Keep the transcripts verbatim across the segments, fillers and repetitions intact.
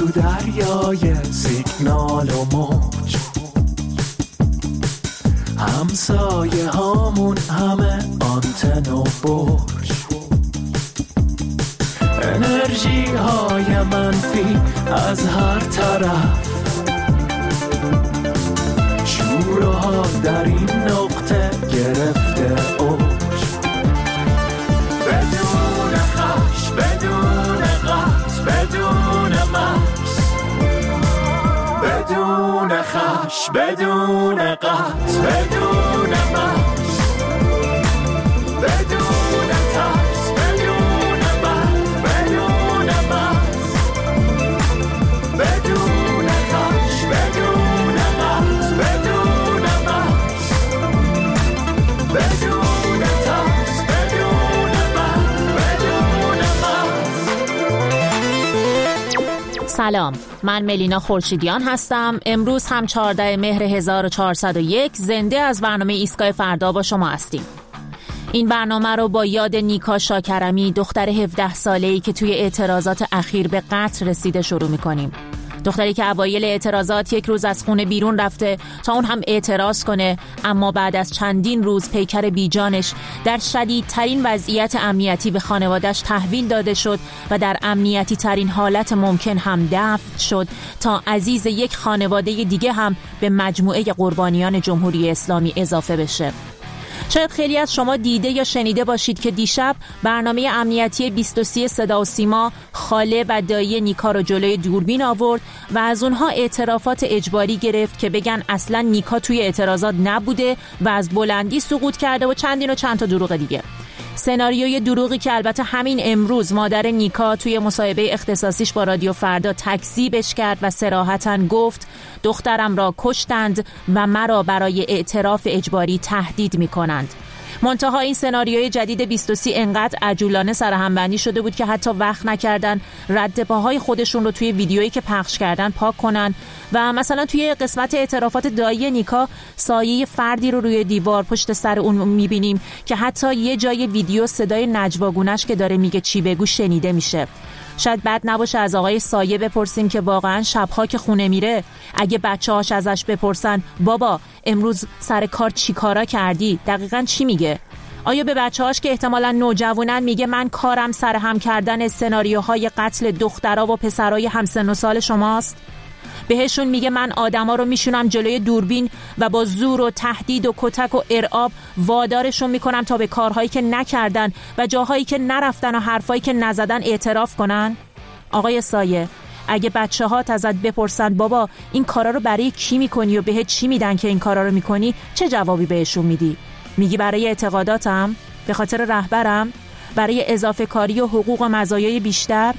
تو دریای سیگنال و موج، همسایه هامون همه آنتن و برج، انرژی های منفی از هر طرف، شور و حال در این نقطه گرفته اوج، بدون خش، بدون قط، بدون مرز، بدون خش، بدون قط، بدون مرز، بدون ترس، بدون مرز، بدون مرز، بدون خش، بدون قط، بدون مرز، بدون ترس، بدون مرز، بدون مرز. سلام، من ملینا خورشیدیان هستم. امروز هم چهاردهم مهر هزار و چهارصد و یک زنده از برنامه ایستگاه فردا با شما هستیم. این برنامه رو با یاد نیکا شاکرمی، دختر هفده ساله‌ای که توی اعتراضات اخیر به قتل رسیده شروع می‌کنیم. دختری که اوایل اعتراضات یک روز از خونه بیرون رفته تا اون هم اعتراض کنه، اما بعد از چندین روز پیکر بیجانش در شدیدترین وضعیت امنیتی به خانواده‌اش تحویل داده شد و در امنیتی ترین حالت ممکن هم دفن شد تا عزیز یک خانواده دیگه هم به مجموعه قربانیان جمهوری اسلامی اضافه بشه. شاید خیلی از شما دیده یا شنیده باشید که دیشب برنامه امنیتی بیست و سه صدا و سیما خاله و دایی نیکا رو جلوی دوربین آورد و از اونها اعترافات اجباری گرفت که بگن اصلا نیکا توی اعتراضات نبوده و از بلندی سقوط کرده و چندین و چند تا دروغ دیگه. سناریوی دروغی که البته همین امروز مادر نیکا توی مصاحبه اختصاصیش با رادیو فردا تکذیبش کرد و صراحتاً گفت دخترم را کشتند و مرا برای اعتراف اجباری تهدید می‌کنند. منتها این سناریوی جدید بیست و سه انقدر عجولانه سرهمبندی شده بود که حتی وقت نکردن رد پاهای خودشون رو توی ویدیویی که پخش کردن پاک کنن و مثلا توی قسمت اعترافات دایی نیکا سایه فردی رو روی دیوار پشت سر اون میبینیم که حتی یه جای ویدیو صدای نجواگونش که داره میگه چی بگو شنیده میشه. شاید بد نباشه از آقای سایه بپرسیم که واقعا شبها که خونه میره اگه بچه‌هاش ازش بپرسن بابا امروز سر کار چی کارا کردی، دقیقاً چی میگه؟ آیا به بچه‌هاش که احتمالاً نوجوانن میگه من کارم سرهم کردن سناریوهای قتل دخترها و پسرای همسن و سال شماست؟ بهشون میگه من آدما رو میشونم جلوی دوربین و با زور و تهدید و کتک و ارعاب وادارشون میکنم تا به کارهایی که نکردن و جاهایی که نرفتن و حرفایی که نزدن اعتراف کنن؟ آقای سایه، اگه بچه هات ازت بپرسن بابا این کارا رو برای کی میکنی و بهت چی میدن که این کارا رو میکنی، چه جوابی بهشون میدی؟ میگی برای اعتقاداتم؟ به خاطر رهبرم؟ برای اضافه کاری و حقوق و مزایای بیشتر؟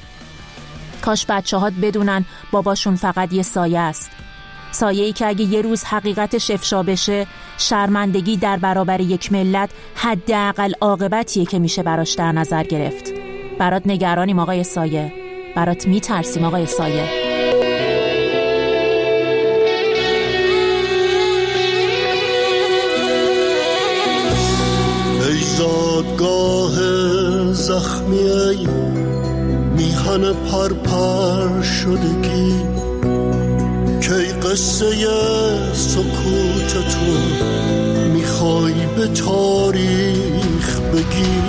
کاش بچه‌هات بدونن باباشون فقط یه سایه است. سایه‌ای که اگه یه روز حقیقتش افشا بشه، شرمندگی در برابر یک ملت حداقل عاقبتیه که میشه براش در نظر گرفت. برات نگرانیم آقای سایه. برات میترسیم آقای سایه. ای زادگاه زخمی، ای میهن پرپر شدگی، که ای قصه سکوت تو میخوای به تاریخ بگی،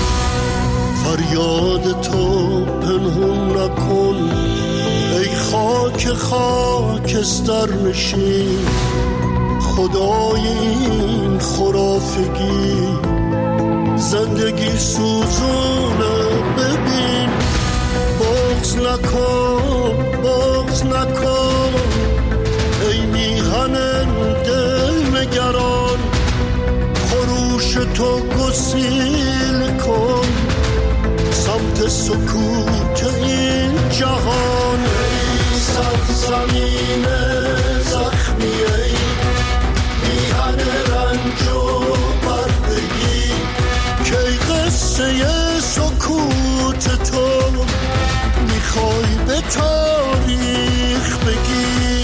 فریاد تو پنهون نکن ای خاک خاکستر نشین، خدای این خرافگی زندگی سوزونه ببین، بغض نکن بغض نکن ای میهن دل نگران، خروش تو گسیل کن سمت سکوت این جهان. ای سرزمین زخمی، ای میهن رنج و بردگی، که ای قصه سکوت تو میخوای به تاریخ بگی.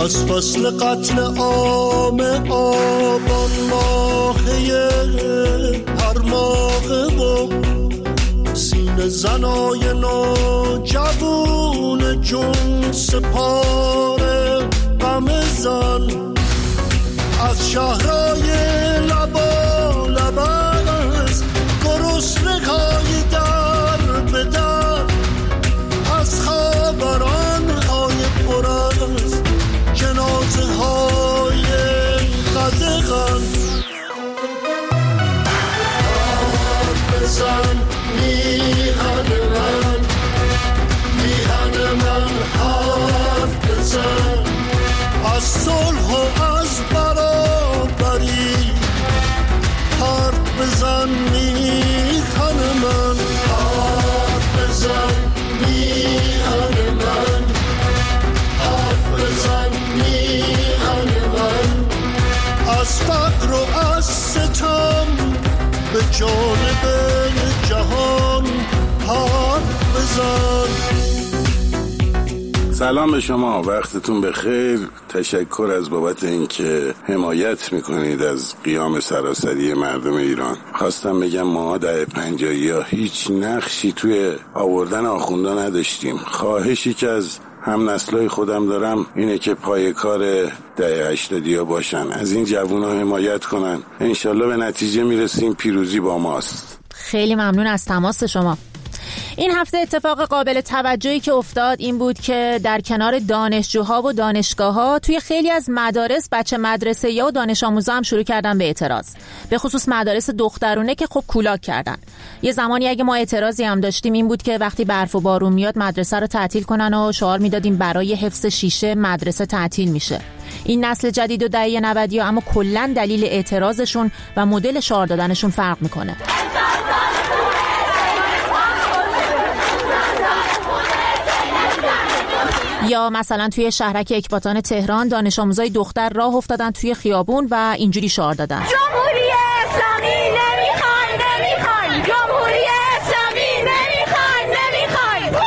از فصل قتل عام آبان ماهه هر ماهه و سینه زنای نوجوون جون سپاره غم زن از شهرهای لبا لباس گرسنه‌های در به در از خبران‌های پر از جنازه‌های قدغن بزن میهن من میهن من حرف بزن از صلح و از برابری حرف بزن میهن من حرف بزن میهن من حرف بزن میهن من از فقر و از ستم به جانب جهان حرف بزن. سلام به شما، وقتتون بخیر. تشکر از بابت اینکه حمایت میکنید از قیام سراسری مردم ایران. خواستم بگم ما دهه پنجاهی ها هیچ نقشی توی آوردن آخوندا نداشتیم. خواهشی که از هم نسلای خودم دارم اینه که پای کار دهه هشتادی ها باشن، از این جوونا حمایت کنن. انشالله به نتیجه میرسیم، پیروزی با ماست. خیلی ممنون از تماس شما. این هفته اتفاق قابل توجهی که افتاد این بود که در کنار دانشجوها و دانشگاه‌ها توی خیلی از مدارس بچه مدرسه‌یا و دانش آموزا هم شروع کردن به اعتراض، به خصوص مدارس دخترونه که خب کولاک کردن. یه زمانی اگه ما اعتراضی هم داشتیم این بود که وقتی برف و بارون میاد مدرسه رو تعطیل کنن و شعار میدادیم برای حفظ شیشه مدرسه تعطیل میشه. این نسل جدید و دهه نود اما کلاً دلیل اعتراضشون و مدل شعار دادنشون فرق میکنه. یا مثلا توی شهرک اکباتان تهران دانش آموزای دختر راه افتادن توی خیابون و اینجوری شعار دادن: جمهوری اسلامی نمیخوای نمیخوای، جمهوری اسلامی نمیخوای نمیخوای.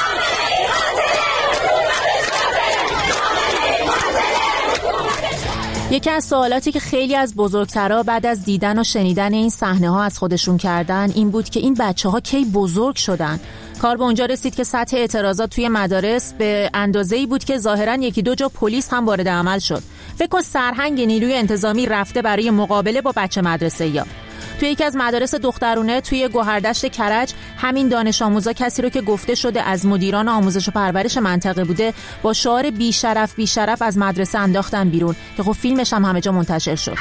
یکی از سوالاتی که خیلی از بزرگترها بعد از دیدن و شنیدن این صحنه ها از خودشون کردن این بود که این بچه ها کی بزرگ شدن؟ کار به اونجا رسید که سطح اعتراضات توی مدارس به اندازه‌ای بود که ظاهراً یکی دو جا پلیس هم وارد عمل شد. فکر کن سرهنگ نیروی انتظامی رفته برای مقابله با بچه مدرسه‌یا. توی یکی از مدارس دخترونه توی گوهردشت کرج همین دانش آموزا کسی رو که گفته شده از مدیران آموزش و پرورش منطقه بوده با شعار بی شرف بی شرف از مدرسه انداختن بیرون که خب فیلمش هم همه جا منتشر شد.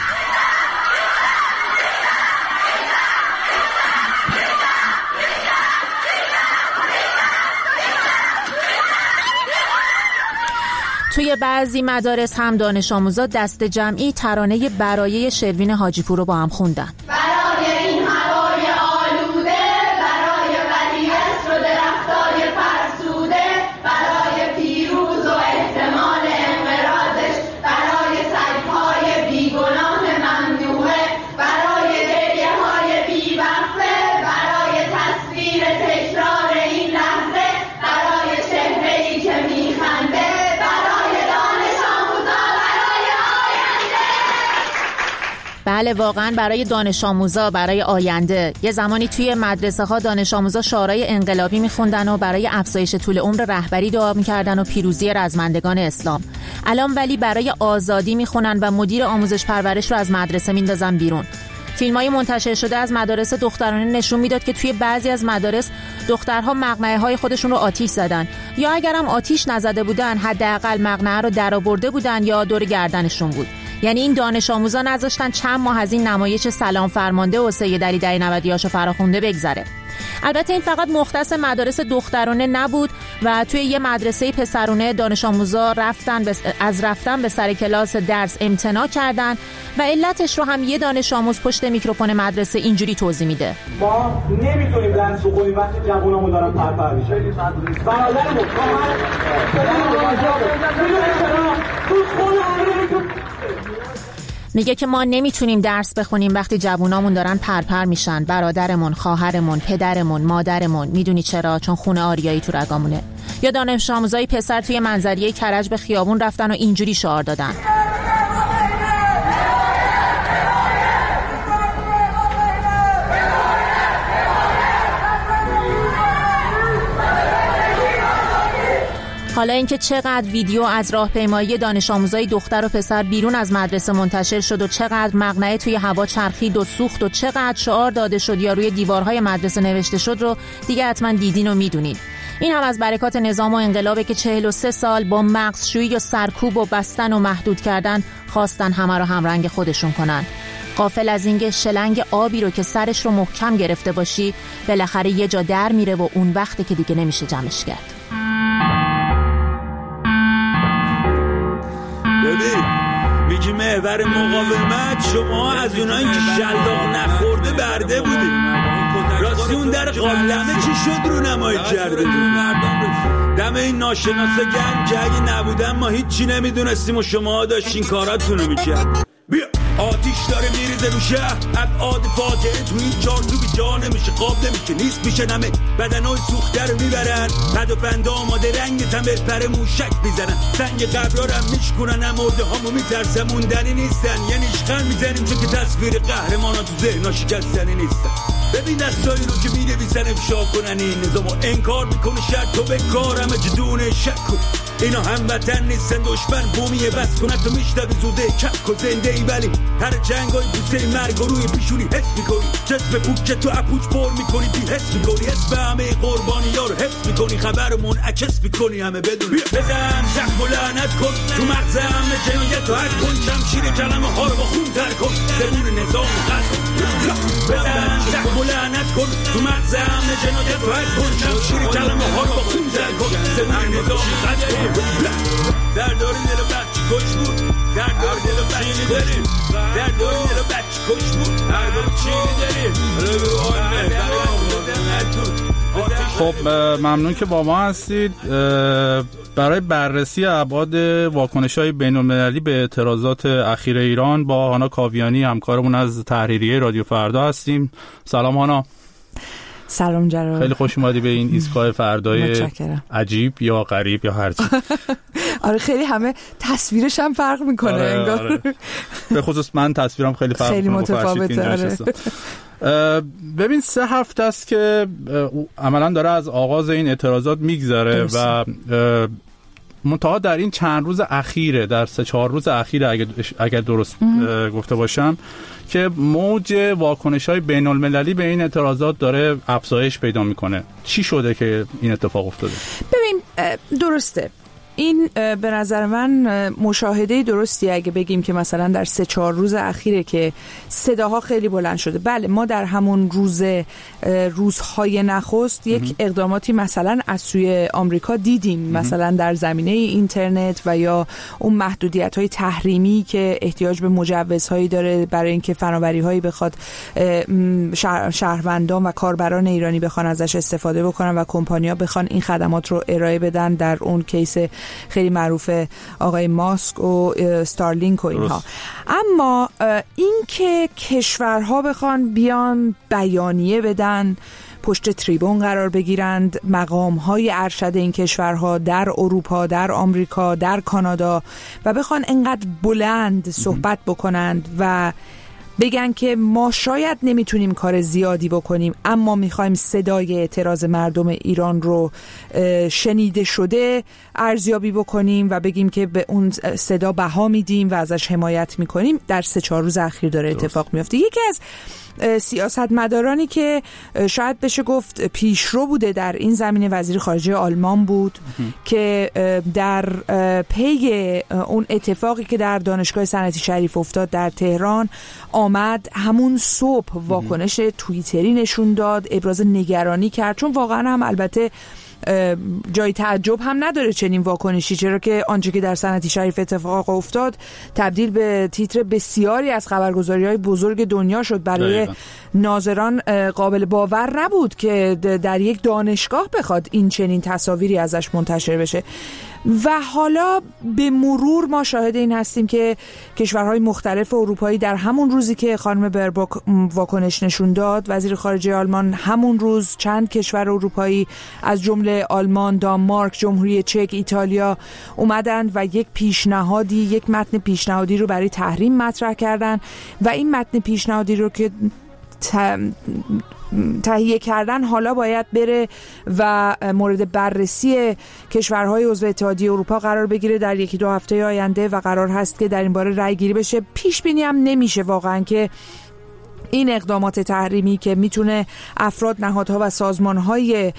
توی بعضی مدارس هم دانش آموزا دست جمعی ترانه برایه شروین حاجیپور رو با هم خوندن. برای این هوای آلوده، برای ولیعصر و درختای فرسوده، برای پیروز و احتمال انقراضش، برای سگ‌های بیگناه ممنوعه، برای گریه‌های بی‌وقفه، برای تصویر تکرار این لحظه، برای چهره‌ای که میخنده، بله واقعا برای دانش آموزا، برای آینده. یه زمانی توی مدرسه ها دانش آموزا شعارهای انقلابی میخوندن و برای افزایش طول عمر رهبری دعا میکردن و پیروزی رزمندگان اسلام. الان ولی برای آزادی میخونن و مدیر آموزش پرورش رو از مدرسه میندازن بیرون. فیلم‌های منتشر شده از مدارس دخترانه نشون میداد که توی بعضی از مدارس دخترها مقنعه‌های خودشون رو آتیش زدن، یا اگرم آتیش نزده بودن حداقل مقنعه رو درآورده بودن یا دور گردنشون بود. یعنی این دانش آموزا نذاشتن چند ماه از این نمایش سلام فرمانده و سید علی دهه نودیاشو فراخونده بگذره. البته این فقط مختص مدارس دخترانه نبود و توی یه مدرسه پسرونه دانش آموزا رفتن بس... از رفتن به سر کلاس درس امتناع کردن و علتش رو هم یه دانش آموز پشت میکروفون مدرسه اینجوری توضیح میده: ما نمیتونیم درس بخونیم وقتی جوونامون دارن پرپر میشن. برادرمون میگه که ما نمیتونیم درس بخونیم وقتی جوونامون دارن پرپر میشن. برادرمون، خواهرمون، پدرمون، مادرمون. میدونی چرا؟ چون خون آریایی تو رگامونه. یا دانش آموزای پسر توی منظریه کرج به خیابون رفتن و اینجوری شعار دادن. حالا اینکه چقدر ویدیو از راهپیمایی دانش آموزای دختر و پسر بیرون از مدرسه منتشر شد و چقدر مقنعه توی هوا چرخید و سوخت و چقدر شعار داده شد یا روی دیوارهای مدرسه نوشته شد رو دیگه حتما دیدین و میدونید. این هم از برکات نظام و انقلابه که چهل و سه سال با مغزشویی و سرکوب و بستن و محدود کردن خواستن همه رو همرنگ خودشون کنن. غافل از اینکه شلنگ آبی رو که سرش رو محکم گرفته باشی بالاخره یه جا در میره و اون وقته که دیگه نمیشه جمعش کرد. ببین میگی محور مقاومت شما از اونایی که شلاق نخورده برده بودی. راستی اون در قالمه چی شد رو نمایی کرده دم این ناشناسا گرم که اگه نبودن ما هیچی نمیدونستیم و شما داشتین کاراتونو میکرد. بیا آتیش داره میریزه رو شهر ابعاد فاجعه تو این چار تو بی جا نمیشه خواب نمیشه نیست میشه نمه بدنای سوخته رو میبرن پد و پنده آماده رنگ تمبر پر موشک میزنن سنگ قبرارم میشکنن امورده هامو میترسن موندنی نیستن یه نیشخن میزنیم چون که تصویر قهرمانا تو ذهنا شکستنی نیستن. ببین دستایی رو که می‌نویسن افشا کنن این نظامو انکار میکنه شرط تو به کار همه جدونه شک کن اینا هموطن نیستن دشمن بومیه بس کنه تو میشتبی زوده کک و زنده ای ولی هر جنگای بوسه مرگ روی پیشونی حس میکنی جسم پوک که تو اپوچ پر میکنی بی حس میکنی اسم همه قربانی ها رو حس میکنی خبر منعکس میکنی همه بدون بزن زخم و لعنت کن تو مغز همه جنایت و حد کن شمشیر کلمه ها رو با خون تر کن زمون نظام قد کن بزن زخم و لعنت کن تو مغز همه جنایت و حد کن شمشیر کلمه ها رو با خون تر کن زمون نظام قد کن در داری دل بچه کش بود در داری دل بچه کش بود در داری دل بچه کش بود هر داری چیلی داری. خب ممنون که با ما هستید. برای بررسی ابعاد واکنش‌های بین‌المللی به اعتراضات اخیر ایران با هانا کاویانی همکارمون از تحریریه رادیو فردا هستیم. سلام هانا. سلام جلال. خیلی خوش اومدی به این ایستگاه فردای عجیب یا غریب یا هر چی. آره خیلی همه تصویرش هم فرق میکنه آره، انگار. آره. به خصوص من تصویرم خیلی فرق خیلی متفاوته. آره. ببین سه هفته است که عملا داره از آغاز این اعتراضات میگذره و منتها در این چند روز اخیره در سه چهار روز اخیره اگر اگر درست گفته باشم که موج واکنش‌های بین‌المللی به این اعتراضات داره افزایش پیدا میکنه. چی شده که این اتفاق افتاده؟ ببین درسته این به نظر من مشاهده درستی اگه بگیم که مثلا در سه چهار روز اخیره که صداها خیلی بلند شده. بله ما در همون روز روزهای نخست یک اقداماتی مثلا از سوی آمریکا دیدیم مثلا در زمینه اینترنت و یا اون محدودیت‌های تحریمی که احتیاج به مجوزهایی داره برای اینکه فناوری‌هایی بخواد شهر، شهروندان و کاربران ایرانی بخوان ازش استفاده بکنن و کمپانی‌ها بخوان این خدمات رو ارائه بدن در اون کیس خیلی معروف آقای ماسک و استارلینک و اینها. اما این که کشورها بخوان بیان بیانیه بدن پشت تریبون قرار بگیرند مقام‌های ارشد این کشورها در اروپا، در آمریکا، در کانادا و بخوان انقدر بلند صحبت بکنند و بگن که ما شاید نمیتونیم کار زیادی بکنیم اما میخوایم صدای اعتراض مردم ایران رو شنیده شده ارزیابی بکنیم و بگیم که به اون صدا بها میدیم و ازش حمایت میکنیم، در سه چهار روز اخیر داره اتفاق میفته. یکی از سیاستمدارانی که شاید بشه گفت پیشرو بوده در این زمینه وزیر خارجه آلمان بود که در پی اون اتفاقی که در دانشگاه صنعتی شریف افتاد در تهران آمد همون صبح واکنش توییتری نشون داد، ابراز نگرانی کرد، چون واقعا هم البته جای تعجب هم نداره چنین واکنشی، چرا که آنچه که در صنعتی شریف اتفاق افتاد تبدیل به تیتر بسیاری از خبرگزاری‌های بزرگ دنیا شد. برای دقیقا. ناظران قابل باور نبود که در یک دانشگاه بخواد این چنین تصاویری ازش منتشر بشه و حالا به مرور ما شاهد این هستیم که کشورهای مختلف اروپایی در همون روزی که خانم برباک واکنش نشون داد، وزیر خارجه آلمان، همون روز چند کشور اروپایی از جمله آلمان، دانمارک، جمهوری چک، ایتالیا اومدن و یک پیشنهادی یک متن پیشنهادی رو برای تحریم مطرح کردن و این متن پیشنهادی رو که تهیه کردن حالا باید بره و مورد بررسی کشورهای عضو اتحادیه اروپا قرار بگیره در یکی دو هفته آینده و قرار هست که در این باره رأی گیری بشه. پیش بینی هم نمیشه واقعا که این اقدامات تحریمی که میتونه افراد، نهادها و سازمانهای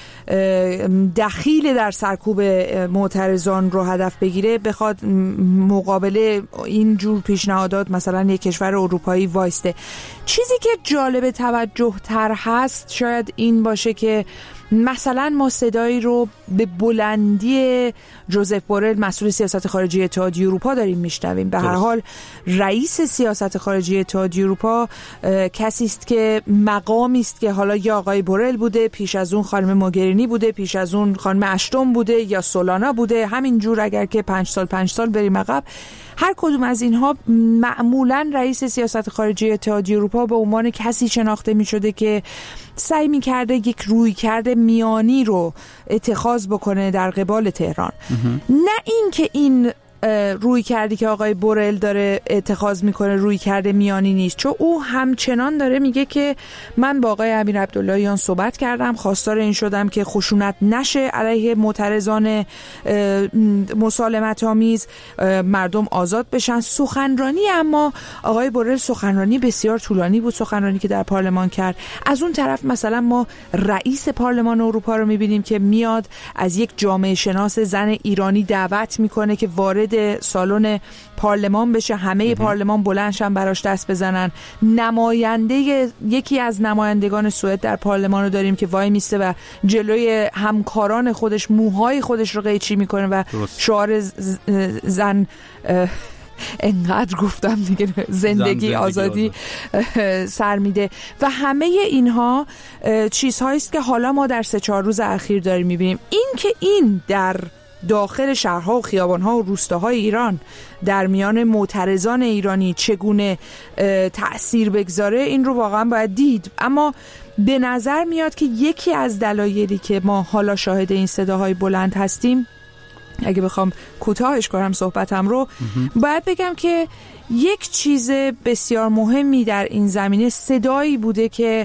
دخیل در سرکوب معترضان رو هدف بگیره بخواد مقابل این جور پیشنهادات مثلا یک کشور اروپایی وایسته. چیزی که جالب توجه تر هست شاید این باشه که مثلا ما صدایی رو به بلندی جوزف بورل، مسئول سیاست خارجی اتحادیه اروپا، داریم میشنویم. به هر حال رئیس سیاست خارجی اتحادیه اروپا کسی است که مقامی است که حالا یا آقای بورل بوده، پیش از اون خانم موگرینی بوده، پیش از اون خانم اشتون بوده یا سولانا بوده، همین جور اگر که پنج سال پنج سال بریم عقب، هر کدوم از اینها معمولا رئیس سیاست خارجی اتحادیه اروپا به عنوان کسی شناخته می شده که سعی می کرده یک روی کرده میانی رو اتخاذ بکنه در قبال تهران. نه این که این روی کردی که آقای بورل داره اتخاذ میکنه روی کرده میانی نیست، چون او همچنان داره میگه که من با آقای امیر عبداللهیان صحبت کردم، خواستار این شدم که خشونت نشه علیه معترضان مسالمت آمیز، مردم آزاد بشن. سخنرانی اما آقای بورل سخنرانی بسیار طولانی بود، سخنرانی که در پارلمان کرد. از اون طرف مثلا ما رئیس پارلمان اروپا رو میبینیم که میاد از یک جامعه شناس زن ایرانی دعوت میکنه که وارد سالن پارلمان بشه، همه پارلمان بلندشن براش دست بزنن. نماینده یکی از نمایندگان سوئد در پارلمان رو داریم که وای میسته و جلوی همکاران خودش موهای خودش رو قیچی میکنه و شعار زن انقدر گفتم دیگه زندگی آزادی سر میده. و همه اینها چیزهایی است که حالا ما در سه چهار روز اخیر داریم میبینیم. این که این در داخل شهرها و خیابانها و روستاهای ایران در میان معترضان ایرانی چگونه تأثیر بگذاره، این رو واقعا باید دید. اما به نظر میاد که یکی از دلایلی که ما حالا شاهد این صداهای بلند هستیم، اگه بخوام کوتاهش کنم صحبتم رو، باید بگم که یک چیز بسیار مهمی در این زمینه صدایی بوده که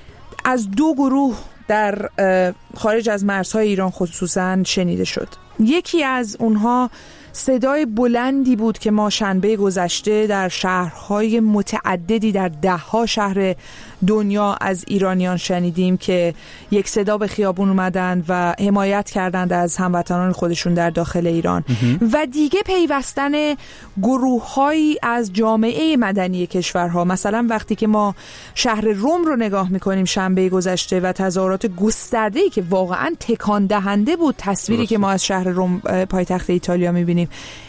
از دو گروه در خارج از مرزهای ایران خصوصا شنیده شد. یکی از اونها صدای بلندی بود که ما شنبه گذشته در شهرهای متعددی در ده ها شهر دنیا از ایرانیان شنیدیم که یک صدا به خیابون اومدن و حمایت کردند از هموطنان خودشون در داخل ایران. و دیگه پیوستن گروه‌هایی از جامعه مدنی کشورها، مثلا وقتی که ما شهر روم رو نگاه میکنیم شنبه گذشته و تظاهرات گسترده‌ای که واقعا تکان دهنده بود، تصویری که ما از شهر روم پایتخت ایتالیا میبینیم،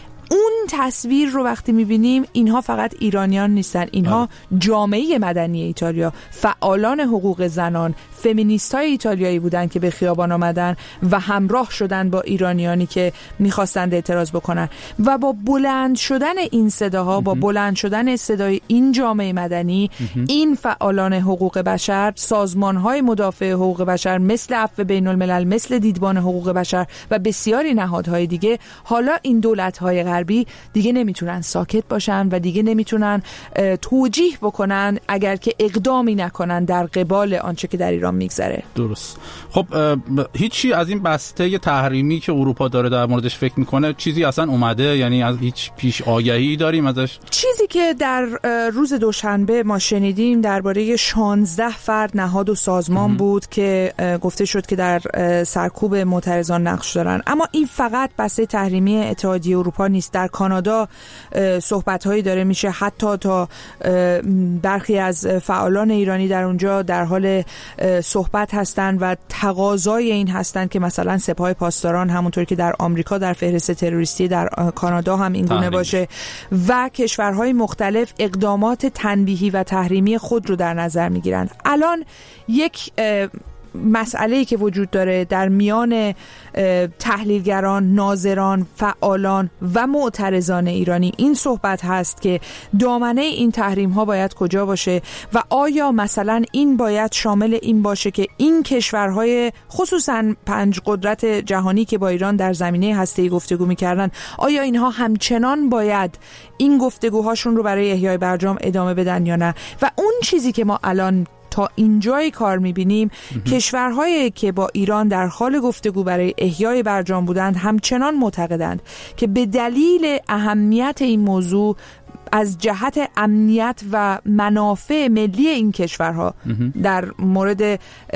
اون تصویر رو وقتی میبینیم اینها فقط ایرانیان نیستن، اینها جامعه مدنی ایتالیا، فعالان حقوق زنان، فمینیست‌های ایتالیایی بودن که به خیابان آمدن و همراه شدن با ایرانیانی که می‌خواستند اعتراض بکنن. و با بلند شدن این صداها، با بلند شدن صدای این جامعه مدنی، این فعالان حقوق بشر، سازمان‌های مدافع حقوق بشر مثل عفو بین‌الملل، مثل دیدبان حقوق بشر و بسیاری نهادهای دیگه، حالا این دولت‌های غربی دیگه نمیتونن ساکت باشن و دیگه نمیتونن توجیه بکنن اگر که اقدامی نکنن در قبال آنچه که در ایران میگذره. درست. خب هیچی از این بسته تحریمی که اروپا داره در موردش فکر میکنه چیزی اصلا اومده؟ یعنی از هیچ پیش آگهی داریم ازش؟ چیزی که در روز دوشنبه ما شنیدیم درباره شانزده فرد، نهاد و سازمان ام. بود که گفته شد که در سرکوب معترضان نقش دارن. اما این فقط بسته تحریمی اتحادیه اروپا نیست. در کانادا صحبت‌هایی داره میشه، حتی تا برخی از فعالان ایرانی در اونجا در حال صحبت هستند و تقاضای این هستند که مثلا سپاه پاسداران همونطور که در آمریکا در فهرست تروریستی در کانادا هم این گونه باشه و کشورهای مختلف اقدامات تنبیهی و تحریمی خود رو در نظر میگیرند. الان یک مسئله‌ای که وجود داره در میان تحلیلگران، ناظران، فعالان و معترضان ایرانی این صحبت هست که دامنه این تحریم ها باید کجا باشه و آیا مثلا این باید شامل این باشه که این کشورهای خصوصا پنج قدرت جهانی که با ایران در زمینه هسته‌ای گفتگو می‌کردن، آیا اینها همچنان باید این گفتگوهاشون رو برای احیای برجام ادامه بدن یا نه؟ و اون چیزی که ما الان تا اینجای کار می‌بینیم کشورهایی که با ایران در حال گفتگو برای احیای برجام بودند همچنان معتقدند که به دلیل اهمیت این موضوع از جهت امنیت و منافع ملی این کشورها در مورد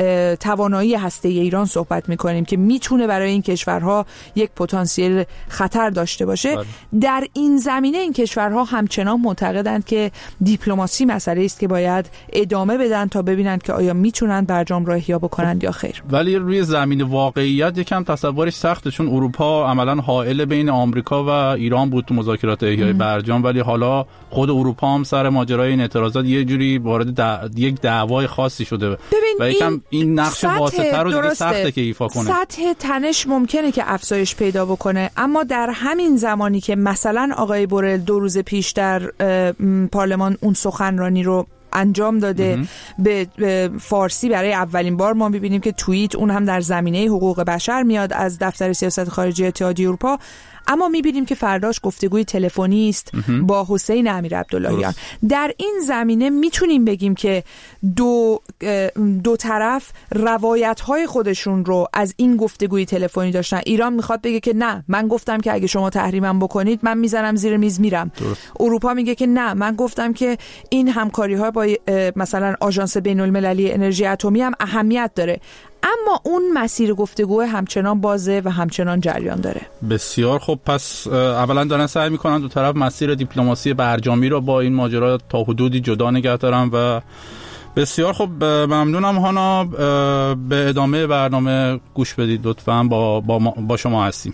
توانایی هسته‌ای ایران صحبت میکنیم که میتونه برای این کشورها یک پتانسیل خطر داشته باشه. بله. در این زمینه این کشورها همچنان معتقدند که دیپلماسی مسئله است که باید ادامه بدن تا ببینند که آیا میتونن برجام را احیا بکنند یا خیر. ولی روی زمین واقعیت یکم تصورش سخته، چون اروپا عملاً حائل بین آمریکا و ایران بود تو مذاکرات احیای برجام، ولی حالا خود اروپا هم سر ماجرای این اعتراضات یه جوری وارد دع... یک دعوای خاصی شده و یکم این نقش واسطه رو دیگه سخته که ایفا کنه. سطح تنش ممکنه که افزایش پیدا بکنه، اما در همین زمانی که مثلا آقای بورل دو روز پیش در پارلمان اون سخنرانی رو انجام داده به فارسی برای اولین بار، ما می‌بینیم که توییت اون هم در زمینه حقوق بشر میاد از دفتر سیاست خارجی اتحادیه اروپا، اما می‌بینیم که فرداش گفتگوی تلفنی است با حسین امیر عبداللهیان. در این زمینه میتونیم بگیم که دو دو طرف روایت‌های خودشون رو از این گفتگوی تلفنی داشتن. ایران میخواد بگه که نه، من گفتم که اگه شما تحریمم بکنید من میزنم زیر میز میرم. درست. اروپا میگه که نه، من گفتم که این همکاری‌ها با مثلا آژانس بین‌المللی انرژی اتمی هم اهمیت داره. اما اون مسیر گفتگو همچنان بازه و همچنان جریان داره. بسیار خب، پس اولا دارن سعی میکنن دو طرف مسیر دیپلماسی برجامی رو با این ماجرا تا حدودی جدا نگه دارن و بسیار خب. ممنونم هانا، به ادامه برنامه گوش بدید لطفاً. با, با, با شما هستیم.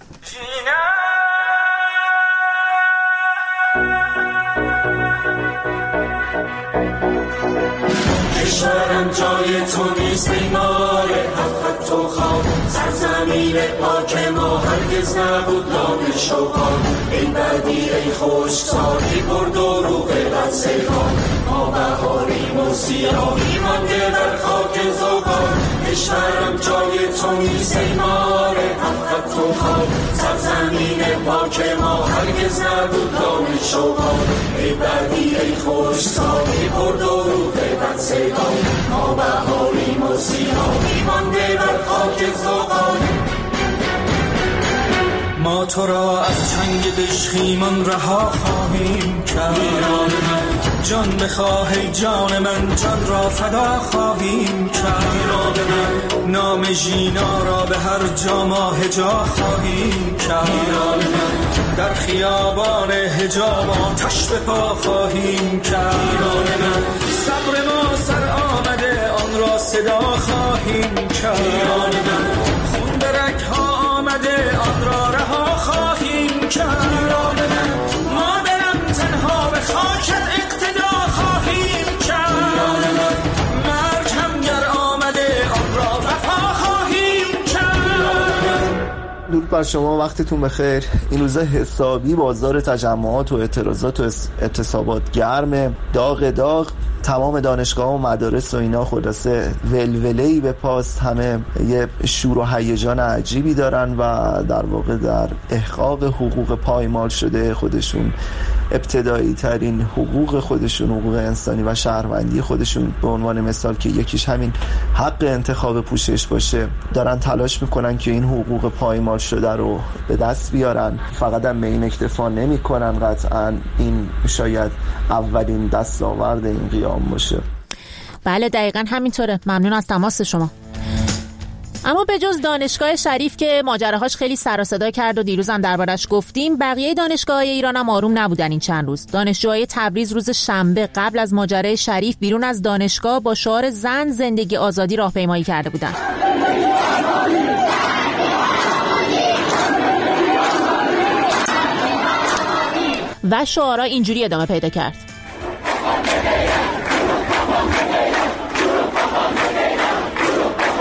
کشورم جای تو نیست بیمار حقت تو خواه، سرزمین پاک ما هرگز نبود نام شوقان. ای بدی ای خوش سالی برد و رو به بد سیخان، ما بهاریم و سیاهی مانده در خاک زوقان. کشورم جای تو نیست بیمار حقت تو خواه، سرزمین پاک ما هرگز نبود نام شوقان. ای بدی ای خوش سالی برد و رو به بد سیخان، ما بهاریم و سیاهی مانده در خاک زوقان. ما تو را از چنگ دشخیمان رها خواهیم کرد، ایران من جان بخواه جان من، جان را فدا خواهیم کرد. ایران من نام ژینا را به هر جا ما هجا خواهیم کرد. ایران من در خیابان حجاب آتش به پا خواهیم کرد. ایران من صبر ما سر آمده آن را صدا خواهیم کرد. ایران من خون به رگ‌ها آمده آن را رها خواهیم کرد. ایران من مادرم تنها به خاکت اقتدا خواهیم کرد. ایران من مرگ هم گر آمده آن را وفا خواهیم کرد. درود بر شما، وقتتون بخیر. این روزا حسابی بازار تجمعات و اعتراضات و اعتصابات گرمه، داغ داغ. تمام دانشگاه و مدارس و اینا خلاصه ولوله‌ای به پاس، همه یه شور و هیجان عجیبی دارن و در واقع در احقاق حقوق پایمال شده خودشون، ابتدایی ترین حقوق خودشون، حقوق انسانی و شهروندی خودشون، به عنوان مثال که یکیش همین حق انتخاب پوشش باشه، دارن تلاش میکنن که این حقوق پایمال شده رو به دست بیارن. فقط هم به این اکتفا نمی کنن، قطعا این شاید اولین دستاورد این قیام باشه. بله دقیقاً همینطوره. ممنون از تماس شما. اما به جز دانشگاه شریف که ماجراهاش خیلی سر و صدا کرد و دیروز هم دربارش گفتیم، بقیه دانشگاه‌های ایران هم آروم نبودن این چند روز. دانشجوهای تبریز روز شنبه قبل از ماجرای شریف بیرون از دانشگاه با شعار زن زندگی آزادی راهپیمایی کرده بودن. و شعارها اینجوری ادامه پیدا کرد: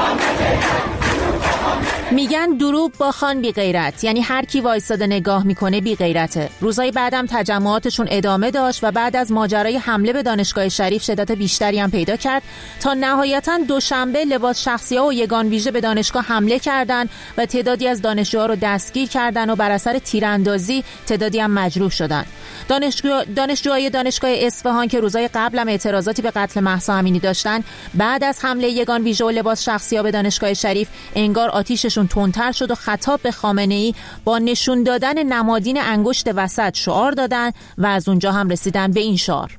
میگن دروغ با خان بی غیرت، یعنی هر کی وایساده نگاه میکنه بی غیرته. روزای بعدم تجمعاتشون ادامه داشت و بعد از ماجرای حمله به دانشگاه شریف شدت بیشتری هم پیدا کرد تا نهایتاً دوشنبه لباس شخصی‌ها و یگان ویژه به دانشگاه حمله کردند و تعدادی از دانشجوها رو دستگیر کردند و بر اثر تیراندازی تعدادی هم مجروح شدند. دانشجو دانشجوهای دانشگاه اصفهان که روزای قبل هم اعتراضاتی به قتل مهسا امینی داشتن، بعد از حمله یگان ویژه و لباس شخصی‌ها به دانشگاه شریف انگار آتیششون تندتر شد و خطاب به خامنه‌ای با نشون دادن نمادین انگشت وسط شعار دادن و از اونجا هم رسیدن به این شعار: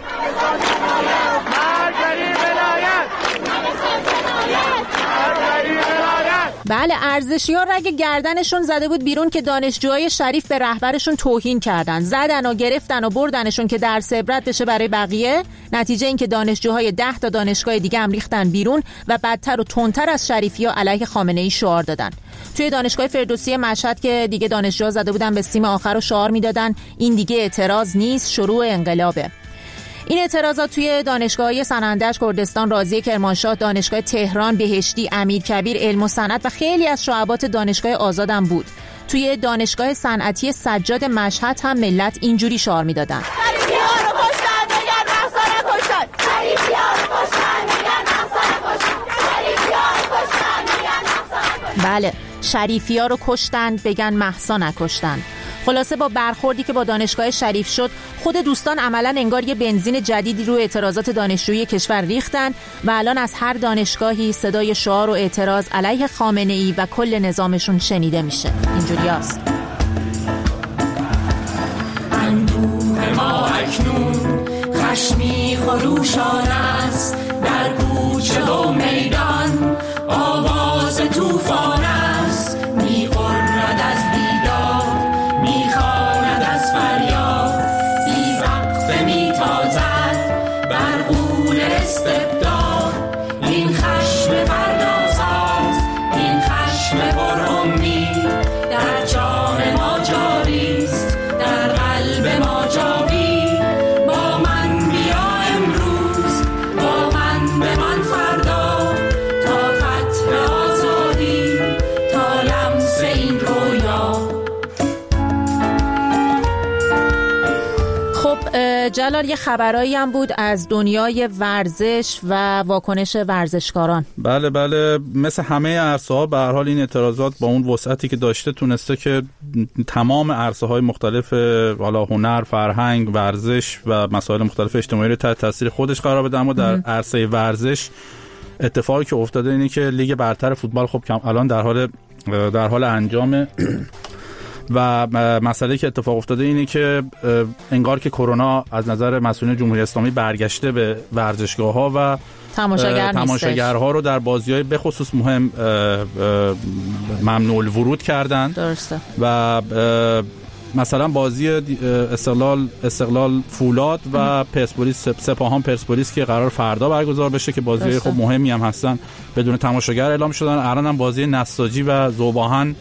بله، ارزشی‌ها رگ گردنشون زده بود بیرون که دانشجوهای شریف به رهبرشون توهین کردن، زدن و گرفتن و بردنشون که درس عبرت بشه برای بقیه. نتیجه این که دانشجوهای ده تا دانشگاه دیگه هم ریختن بیرون و بدتر و تندتر از شریفی‌ها علیه خامنه‌ای شعار دادن. توی دانشگاه فردوسی مشهد که دیگه دانشجوها زده بودن به سیم آخر و شعار میدادن این دیگه اعتراض نیست، شروع انقلابه. این اعتراضات توی دانشگاه‌های سنندج، کردستان، رازی کرمانشاه، دانشگاه تهران، بهشتی، امیرکبیر، علم و صنعت و خیلی از شعبات دانشگاه آزاد هم بود. توی دانشگاه صنعتی سجاد مشهد هم ملت اینجوری شعار میدادن: شریفی‌ها رو کشتن، میگن مهسا رو کشتن. شریفی‌ها رو کشتن، میگن مهسا رو کشتن. شریفی‌ها رو کشتن، میگن مهسا رو کشتن. بله، شریفی‌ها رو کشتن بگن مهسا نکشتن. خلاصه با برخوردی که با دانشگاه شریف شد، خود دوستان عملاً انگار یه بنزین جدیدی روی اعتراضات دانشجویی کشور ریختن و الان از هر دانشگاهی صدای شعار و اعتراض علیه خامنه‌ای و کل نظامشون شنیده میشه. اینجوری هست: اندوه ما اکنون خشمی خروشان است، در کوچه و میدان آواز توفان است. می‌غرد از بیداد، می‌خواند از فریاد، بی وقفه می‌تازد بر غول استبداد. این خشم فرداساز، این خشم پرامید، در جان ما جاری است، در قلب ما جاوید. با من بیا امروز، با من بمان فردا، تا فتح آزادی، تا لمس این رویا. خب جلال، یه خبرایی هم بود از دنیای ورزش و واکنش ورزشکاران. بله بله، مثل همه عرصه‌ها به هر حال این اعتراضات با اون وسعتی که داشته تونسته که تمام عرصه‌های مختلف، حالا هنر، فرهنگ، ورزش و مسائل مختلف اجتماعی رو تحت تاثیر خودش قرار بده. اما در عرصه ورزش اتفاقی که افتاده اینه که لیگ برتر فوتبال خب الان در حال در حال انجامه و مسئله که اتفاق افتاده اینه که انگار که کرونا از نظر مسئولین جمهوری اسلامی برگشته به ورزشگاه‌ها و تماشاگر تماشاگرها رو در بازی‌های به خصوص مهم ممنوع الورود کردن. درسته. و مثلا بازی استقلال استقلال فولاد و پرسپولیس سپاهان پرسپولیس که قرار فردا برگزار بشه که بازی‌های خب مهمی هم هستن بدون تماشاگر اعلام شدن. الان هم بازی نساجی و ذوباهن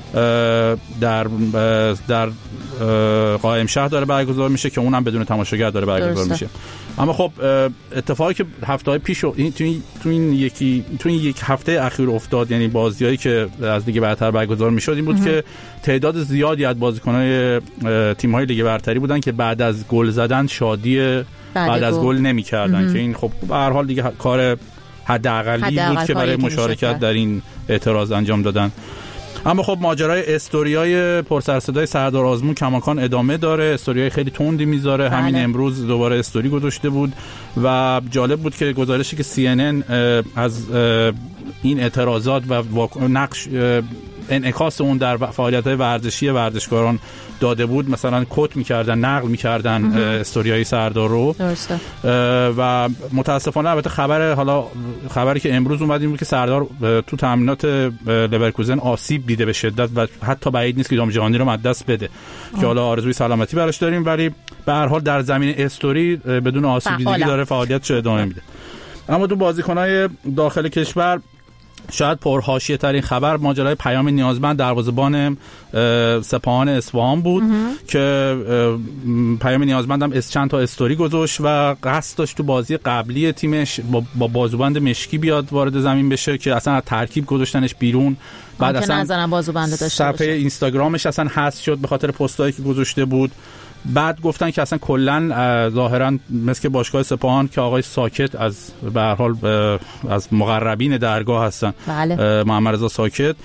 در در قائم شهر داره برگزار میشه که اونم بدون تماشاگر داره برگزار درسته. میشه. اما خب اتفاقی که هفته‌های پیش این تو این تو این یکی تو این یک هفته اخیر افتاد، یعنی بازیایی که از لیگ برتر برگزار میشد، این بود که تعداد زیادی از بازیکن‌های تیم‌های لیگ برتری بودن که بعد از گل زدن شادی بعد, بعد از گل نمی‌کردن که این خب به هر حال دیگه کار حداقلی بود که برای مشارکت در این اعتراض انجام دادن. اما خب ماجرای استوریای پرسرصدای سردار آزمون کماکان ادامه داره، استوریای خیلی تندی میذاره. بله. همین امروز دوباره استوری گذاشته بود و جالب بود که گزارشی که سی ان ان از این اعتراضات و نقش انعکاس اون در فعالیت‌های ورزشی ورزشکاران داده بود، مثلا کوت می‌کردن، نقل می‌کردن استوریای سردار رو. درسته. و متاسفانه البته خبر حالا خبری که امروز اومد این بود که سردار تو تمرینات لورکوزن آسیب دیده به شدت و حتی بعید نیست که جام جهانی رو از دست بده آه. که حالا آرزوی سلامتی براش داریم، ولی به هر حال در زمین استوری بدون آسیب دیدگی داره فعالیتش ادامه میده. اما تو بازیکن‌های داخل کشور شاید پرحاشیه ترین خبر ماجرای پیام نیازمند دروازه‌بان سپاهان اصفهان بود که پیام نیازمند هم از چند تا استوری گذاشت و قصد داشت تو بازی قبلی تیمش با, با بازوبند مشکی بیاد وارد زمین بشه که اصلا از ترکیب گذاشتنش بیرون. بعد اصلا بازوبند داشته صفحه اینستاگرامش اصلا حذف شد به خاطر پستایی که گذاشته بود. بعد گفتن که اصلا کلا ظاهرا مثل که باشگاه سپاهان که آقای ساکت از به هر حال از مقربین درگاه هستن، بله. محمد رضا ساکت،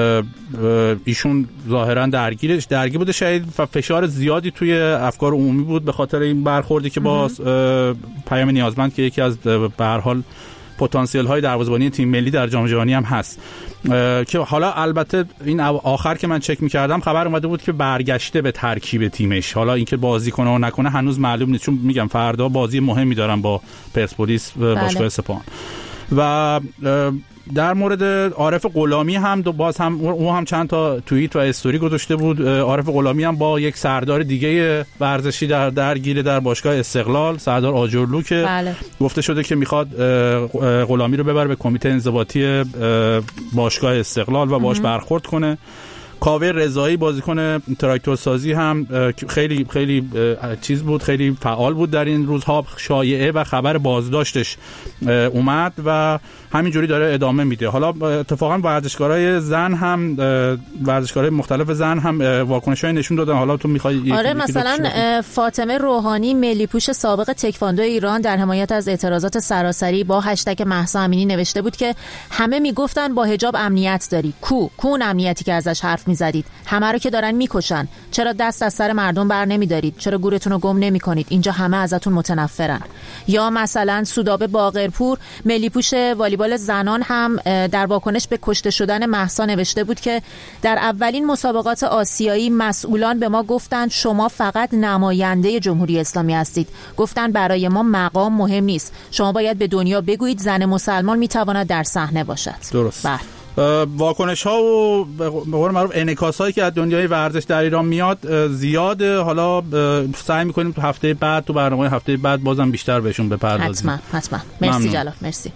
ایشون ظاهرا درگیرش درگیر بوده، شاید فشار زیادی توی افکار عمومی بود به خاطر این برخوردی که با پیام نیازمند که یکی از به هر حال پتانسیل های دروازه‌بانی تیم ملی در جام جهانی هم هست. که حالا البته این آخر که من چک می‌کردم خبر اومده بود که برگشته به ترکیب تیمش. حالا اینکه بازی کنه و نکنه هنوز معلوم نیست، چون میگم فردا بازی مهمی دارن با پرسپولیس باشگاه سپاهان. و در مورد عارف غلامی هم باز هم او هم چند تا توییت و استوری گذاشته بود. عارف غلامی هم با یک سردار دیگه ورزشی در درگیر در باشگاه استقلال، سردار آجرلو، که بله. گفته شده که میخواد غلامی رو ببره به کمیته انضباطی باشگاه استقلال و باش برخورد کنه. کاوه رضایی بازیکن تراکتور سازی هم خیلی خیلی چیز بود، خیلی فعال بود در این روزها. شایعه و خبر بازداشتش اومد و همینجوری داره ادامه میده. حالا اتفاقا ورزشکارای زن هم ورزشکارای مختلف زن هم واکنشای نشون دادن. حالا تو میخوای آره مثلا فاطمه روحانی ملی پوش سابق تکواندو ایران در حمایت از اعتراضات سراسری با هشتگ مهسا امینی نوشته بود که همه میگفتن با حجاب امنیت داری، کو کون امنیتی که ازش حرف میزدید، همه رو که دارن میکشن، چرا دست از سر مردم بر نمیدارید، چرا گورتون رو گم نمیکنید، اینجا همه ازتون متنفرن. یا مثلا سودابه باقرپور ملی پوش والیبال زنان هم در واکنش به کشته شدن مهسا نوشته بود که در اولین مسابقات آسیایی مسئولان به ما گفتند شما فقط نماینده جمهوری اسلامی هستید، گفتن برای ما مقام مهم نیست، شما باید به دنیا بگویید زن مسلمان میتواند در صحنه باشد. درست. بله. واکنش ها و به قول معروف انعکاس هایی که از دنیای ورزش در ایران میاد زیاده. حالا سعی میکنیم تو هفته بعد تو برنامه هفته بعد بازم بیشتر بهشون بپردازیم. حتما حتما. مرسی جلال، مرسی.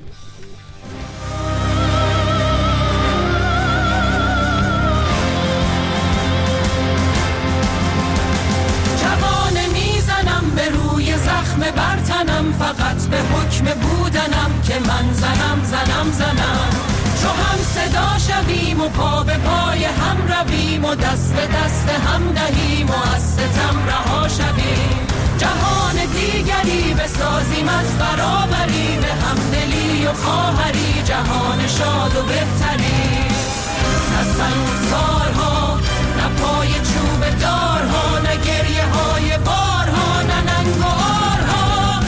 جوانه میزنم به روی زخم برتنم، فقط به حکم بودنم که من زنم زنم زنم. چو هم صدا شویم و پا به پای هم رویم و دست به دست هم دهیم و از ستم رها شویم. جهان دیگری بسازیم از برابری، به همدلی و خواهری، جهان شاد و بهتری. نه سنگسارها، نه پای چوب دارها، نه گریه های بارها، نه ننگ و آرها.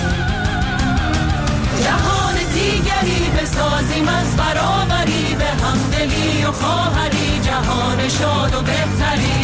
جهان دیگری بسازیم از برابری، به همدلی و خواهری، جهان شاد و بهتری.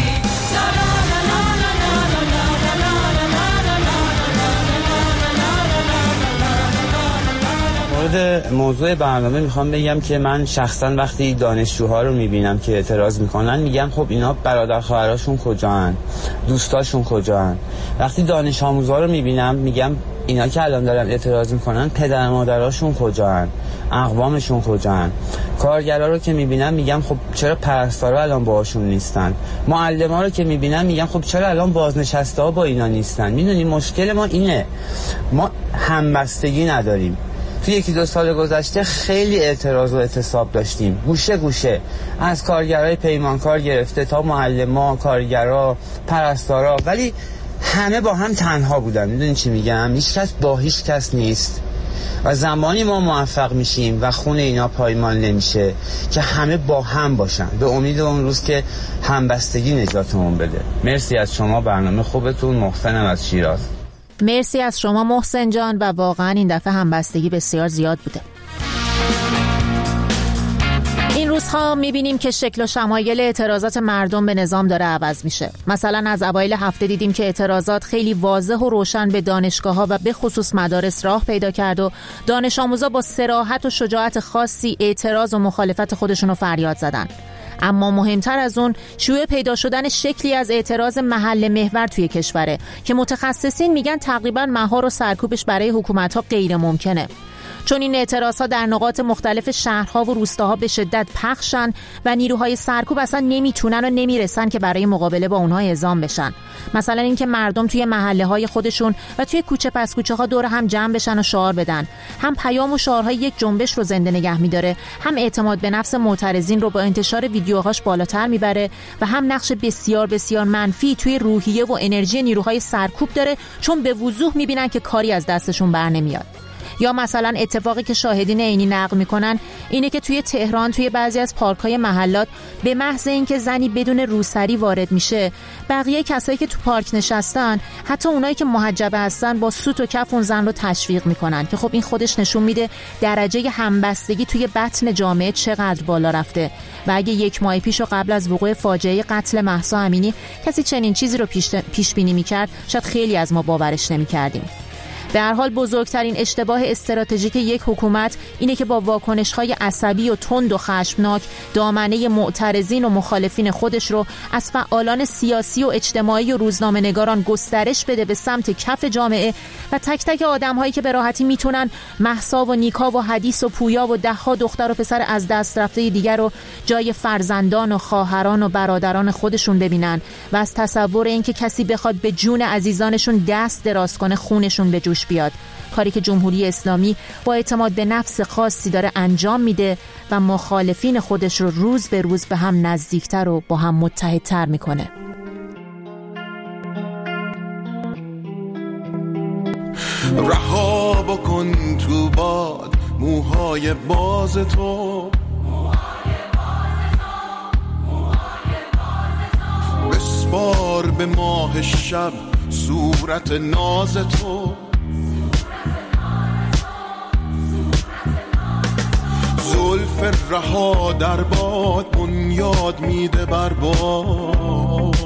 مورد موضوع برنامه میخوام بگم که من شخصا وقتی دانشجوها رو میبینم که اعتراض میکنن میگم خب اینا برادر خواهراشون کجان، دوستاشون کجان. وقتی دانش آموزا رو میبینم میگم اینا که الان دارن اعتراض میکنن پدر مادراشون کجان، اقوامشون کجان. کارگرا رو که میبینم میگم خب چرا پرستارا الان باهاشون نیستن. معلما رو که میبینم میگم خب چرا الان بازنشسته ها با اینا نیستن. میدونی مشکل ما اینه، ما همبستگی نداریم. توی یکی دو سال گذشته خیلی اعتراض و اعتصاب داشتیم، گوشه گوشه، از کارگرای پیمانکار گرفته تا معلما، کارگرا، پرستارا، ولی همه با هم تنها بودن. میدونی چی میگم؟ هیچ کس با هیچ کس نیست. و زمانی ما موفق میشیم و خون اینا پایمال نمیشه که همه با هم باشن، به امید اون روز که همبستگی نجاتمون بده. مرسی از شما، برنامه خوبتون. محسنم از شیراز. مرسی از شما محسن جان، و واقعا این دفعه همبستگی بسیار زیاد بوده. این روزها میبینیم که شکل و شمایل اعتراضات مردم به نظام داره عوض میشه. مثلا از اوایل هفته دیدیم که اعتراضات خیلی واضح و روشن به دانشگاه‌ها و به خصوص مدارس راه پیدا کرد و دانش آموزا با صراحت و شجاعت خاصی اعتراض و مخالفت خودشون رو فریاد زدن. اما مهمتر از اون شیوع پیدا شدن شکلی از اعتراض محل محور توی کشوره که متخصصین میگن تقریبا مهار و سرکوبش برای حکومت‌ها غیر ممکنه. چون این اعتراضها در نقاط مختلف شهرها و روستاها به شدت پخشن و نیروهای سرکوب اصلا نمیتونن و نمیرسن که برای مقابله با اونها اعزام بشن. مثلا اینکه مردم توی محله های خودشون و توی کوچه پس کوچه ها دور هم جمع بشن و شعار بدن. هم پیام و شعارهای یک جنبش رو زنده نگه میداره، هم اعتماد به نفس معترضین رو با انتشار ویدیوهاش بالاتر میبره و هم نقش بسیار بسیار منفی توی روحیه و انرژی نیروهای سرکوب داره، چون به وضوح میبینن که کاری از دستشون بر نمیاد. یا مثلا اتفاقی که شاهدین عینی نقل میکنن اینه که توی تهران توی بعضی از پارک‌های محلات به محض اینکه زنی بدون روسری وارد میشه، بقیه کسایی که تو پارک نشستن، حتی اونایی که محجبه هستن، با سوت و کف اون زن رو تشویق میکنن که خب این خودش نشون میده درجه همبستگی توی بطن جامعه چقدر بالا رفته. و اگه یک ماه پیش و قبل از وقوع فاجعه قتل مهسا امینی کسی چنین چیزی رو پیش, پیش بینی میکرد، شاید خیلی از ما باورش نمیکردیم. در حال بزرگترین اشتباه استراتژیک یک حکومت اینه که با واکنش‌های عصبی و تند و خشمناک دامنه معترضین و مخالفین خودش رو از فعالان سیاسی و اجتماعی و روزنامه‌نگاران گسترش بده به سمت کف جامعه و تک تک آدم‌هایی که به راحتی میتونن مهسا و نیکا و حدیث و پویا و ده‌ها دختر و پسر از دست رفته دیگر رو جای فرزندان و خواهران و برادران خودشون ببینن و از تصور اینکه کسی بخواد به جون عزیزانشون دست دراز کنه خونشون به جوش بیاد. کاری که جمهوری اسلامی با اعتماد به نفس خاصی داره انجام میده و مخالفین خودش رو روز به روز به هم نزدیکتر و با هم متحدتر میکنه. رها بکن تو باد موهای باز تو، بسپار به ماه شب صورت ناز تو، زلف رها در باد بنیاد میده بر باد،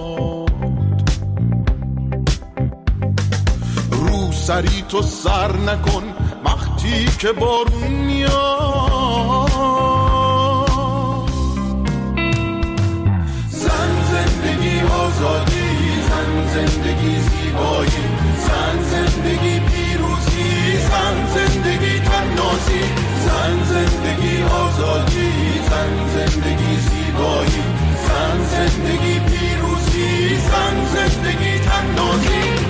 رو سری تو سر نکن وقتی که بارون میاد، زن زندگی آزادی، زن زندگی زیبایی، زن زندگی پیروزی، زن زندگی تنازی، زن زندگی آزادی، زن زندگی زیبایی، زن زندگی پیروزی، زن زندگی تنازی.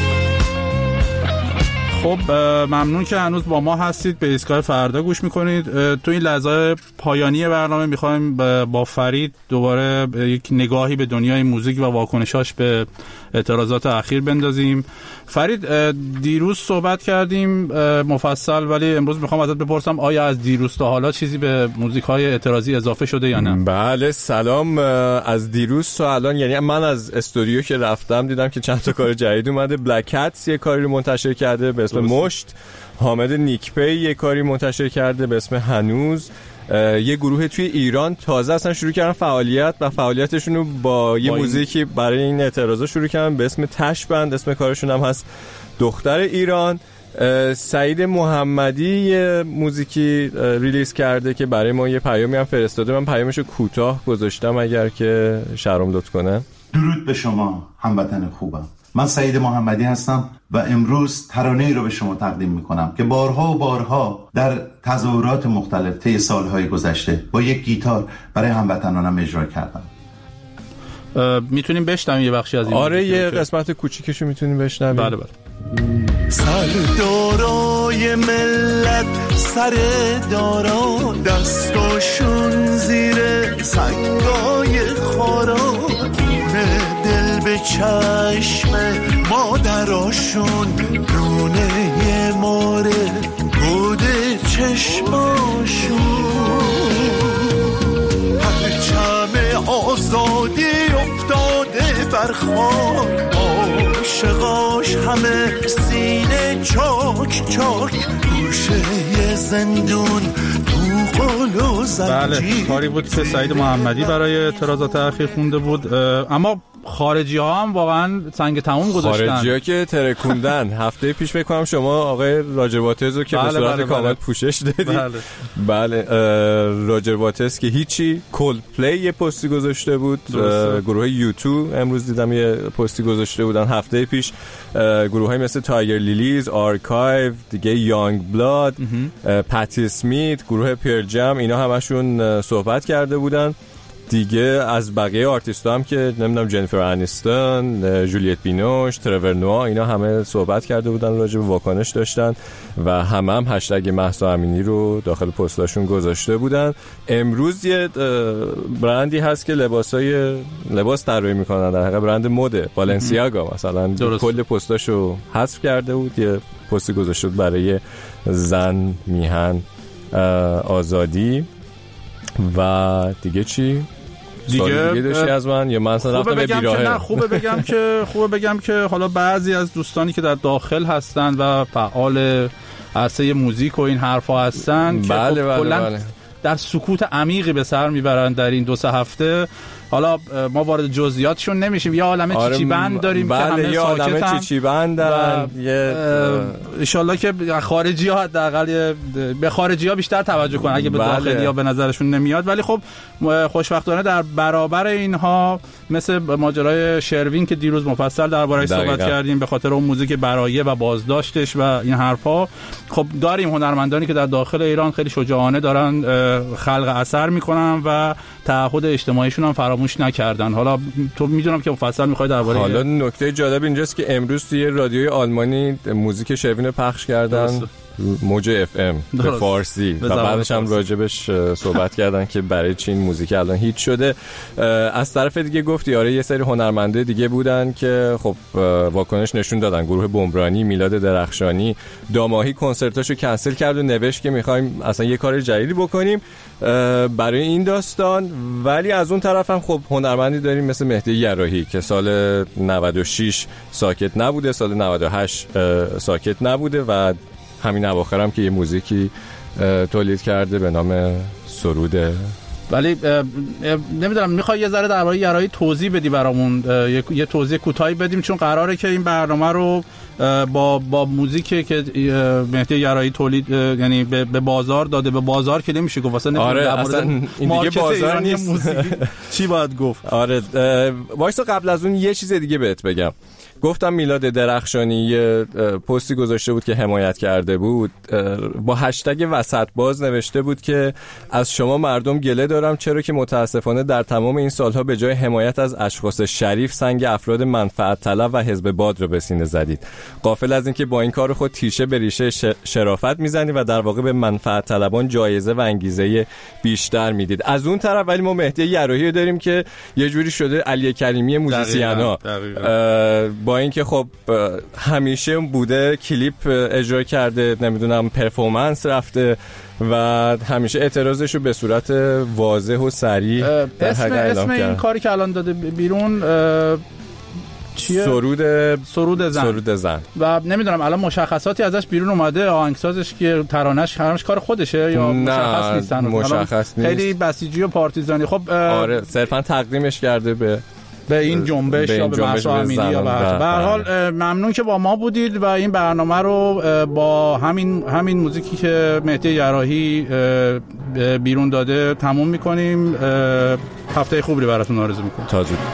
خب ممنون که هنوز با ما هستید، به ایستگاه فردا گوش میکنید. تو این لحظه پایانی برنامه میخوایم با فرید دوباره یک نگاهی به دنیای موزیک و واکنشاش به اعتراضات اخیر بندازیم. فرید، دیروز صحبت کردیم مفصل، ولی امروز میخوام ازت بپرسم آیا از دیروز تا حالا چیزی به موزیک های اعتراضی اضافه شده یا نه؟ بله سلام. از دیروز تا الان، یعنی من از استودیو که رفتم دیدم که چند تا کار جدید اومده. بلک کتس یه کاری رو منتشر کرده به اسم مشت، حامد نیکپی یه کاری منتشر کرده به اسم هنوز. یه گروه توی ایران تازه اصلا شروع کردن فعالیت و فعالیتشون رو با یه با موزیکی برای این اعتراضا شروع کردن به اسم تشبند، اسم کارشون هم هست دختر ایران. سعید محمدی یه موزیکی ریلیز کرده که برای ما یه پیامی هم فرستاده. من پیامشو کوتاه گذاشتم اگر که شرم لطف کنه. درود به شما هموطن خوبم. من سعید محمدی هستم و امروز ترانه‌ای رو به شما تقدیم میکنم که بارها و بارها در تظاهرات مختلف طی سالهای گذشته با یک گیتار برای هموطنانم اجرا کردم. میتونیم بشنویم یه بخشی از این؟ آره یه قسمت کوچیکشو میتونیم بشنویم. بله بله. سردارای ملت سر دارا، دستاشون زیر سنگای خارا، دونه دل به چشم مادراشون، دونه ماره بوده چشماشون، پرچم آزادی افتاده بر خاک، عاشقاش همه سینه چاک چاک، گوشه زندون تو قل و زنجیر. بله، کاری بود که سعید محمدی برای اعتراضات اخیر خونده بود. اما خارجی ها هم واقعا سنگ تموم گذاشتن. خارجی ها که ترکوندن. هفته پیش فکر کنم شما آقای راجر واترز رو که بله به صورت بله کامل بله. پوشش دادید. بله, بله. راجر واترز که هیچی. کولد پلی یه پستی گذاشته بود. گروه یوتو امروز دیدم یه پستی گذاشته بودن هفته پیش. گروه های مثل تایگر لیلیز، آرکایو، دیگه یانگ بلاد، پتی اسمیت، گروه پیرجم، اینا همشون صحبت کرده بودن. دیگه از بقیه آرتیست‌ها هم که نمیدونم جنیفر انیستون، جولیت بینوش، ترور نوا، اینا همه صحبت کرده بودن، راجع به واکنش داشتن و همه هم هشتگ مهسا امینی رو داخل پستاشون گذاشته بودن. امروز یه برندی هست که لباسای لباس طراحی میکنن، در حقیقت برند مده، بالنسیاگا مثلا، کل پستاشو حذف کرده بود، یه پستی گذاشته بود برای زن، میهن، آزادی و دیگه چی؟ دیگه دیگه داشتی از من یا من اصلا رفتم به بیراهه؟ نه خوبه بگم که خوبه بگم که حالا بعضی از دوستانی که در داخل هستن و فعال عرصه موزیک و این حرفا هستن که بله خب بله کلاً بله. در سکوت عمیقی به سر میبرن در این دو سه هفته. حالا ما وارد جزئیاتشون نمیشیم. یه عالمه آره چیچی بند داریم بله که همه یه عالمه ساکتن، چیچی بندن. یه ان شاءالله که خارجی ها حداقل به خارجی ها بیشتر توجه کنن اگه به بله. داخلی ها به نظرشون نمیاد. ولی خب خوشبختانه در برابر اینها مثل ماجرای شروین که دیروز مفصل درباره‌اش صحبت کردیم به خاطر اون موزیک برایه و بازداشتش و این حرفا، خب داریم هنرمندانی که در داخل ایران خیلی شجاعانه دارن خلق اثر میکنن و تعهد اجتماعیشون هم فراموش نکردن. حالا تو میدونم که مفصل میخوای درباره حالا نکته جالب اینجاست که امروز توی رادیوی آلمانی موزیک شروین پخش کردن، موج اف ام به فارسی و بعدش هم راجبش صحبت کردن که برای چین موزیک الان هیت شده. از طرف دیگه گفتی آره یه سری هنرمنده دیگه بودن که خب واکنش نشون دادن. گروه بمبرانی، میلاد درخشانی، داماهی کنسرتاشو کنسل کرد و نوشت که میخوایم اصلا یه کار جدیدی بکنیم برای این داستان. ولی از اون طرف هم خب هنرمندی داریم مثل مهدی یراحی که سال نود و شش ساکت نبوده، سال نود و هشت ساکت نبوده و همین اواخر هم که یه موزیکی تولید کرده به نام سرود. ولی نمیدونم میخوای یه ذره درباره یراحی توضیح بدی برامون، یه توضیح کوتاهی بدیم، چون قراره که این برنامه رو با با موزیکی که مهدی یراحی تولید یعنی به بازار داده، به بازار که نمیشه گفت واسه آره اصلا این دیگه بازار نیست. چی باید گفت؟ آره وایسا قبل از اون یه چیز دیگه بهت بگم. گفتم میلاد درخشانی یه پستی گذاشته بود که حمایت کرده بود، با هشتگ وسط باز نوشته بود که از شما مردم گله دارم چرا که متاسفانه در تمام این سالها به جای حمایت از اشخاص شریف سنگ افراد منفعت طلب و حزب باد رو به سینه زدید. غافل از اینکه با این کار خود تیشه به ریشه شرافت میزنید و در واقع به منفعت طلبان جایزه و انگیزه بیشتر میدید. از اون طرف ولی ما مهدی یراحی داریم که یه جوری شده علی کریمی موزیسینا، با اینکه خب همیشه بوده کلیپ اجرا کرده، نمیدونم پرفورمنس رفته و همیشه اعتراضش رو به صورت واضح و سریع اسم, اسم این کاری که الان داده بیرون چیه؟ سرود سرود زن. سرود زن و نمیدونم الان مشخصاتی ازش بیرون اومده، آهنگسازش که ترانش همش کار خودشه یا مشخص نیستن؟ مشخص نیست، خیلی بسیجی و پارتیزانی. خب آره صرفا تقدیمش کرده به به این جنبش یا به مهسا امینی یا به هر حال. ممنون که با ما بودید و این برنامه رو با همین همین موزیکی که مهدی یراحی بیرون داده تموم می‌کنیم. هفته خوبی براتون آرزو می‌کنم. تا زود.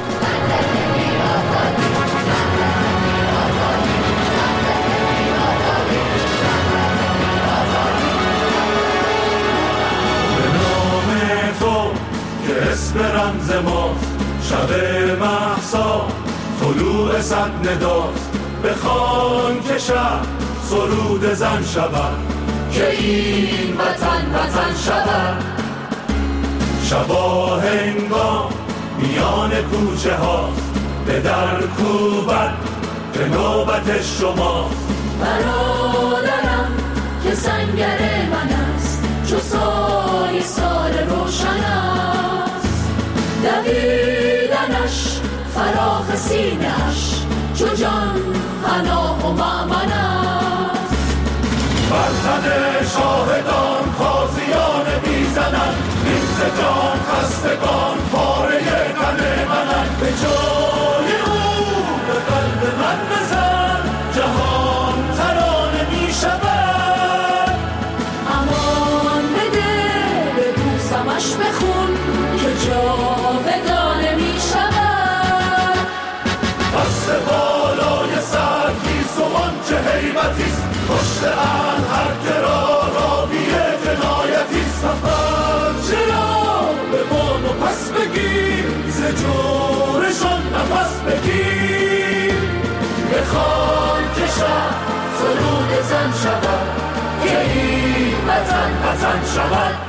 رمز ماست شب مهسا، طلوع صد نداست بخوان که شب سرود زن شود، که این وطن وطن شود. شبا هنگام میان کوچه هاست به در کوبت که نوبت شماست. برادرم که سنگر من است چو سای سال روشن است، دویدنش فراخ سینه‌اش چو جان پناه و مأمن است. بر تن شاهدان تازیان میزنند، این ز جان خستگان پاره تن منند، به جای جهان ترانه می شود. امان بده ببوسمش بخون که جاودانه می شود. دست بالای سرگیز و آنچه هیبتیست، پشت ان هر کرا راوی جنایتیست. سفر چرا به بان و پس بگیر، ز جورشان نفس بگیر. بخوان که شب سرود زن شود، که این وطن وطن شود.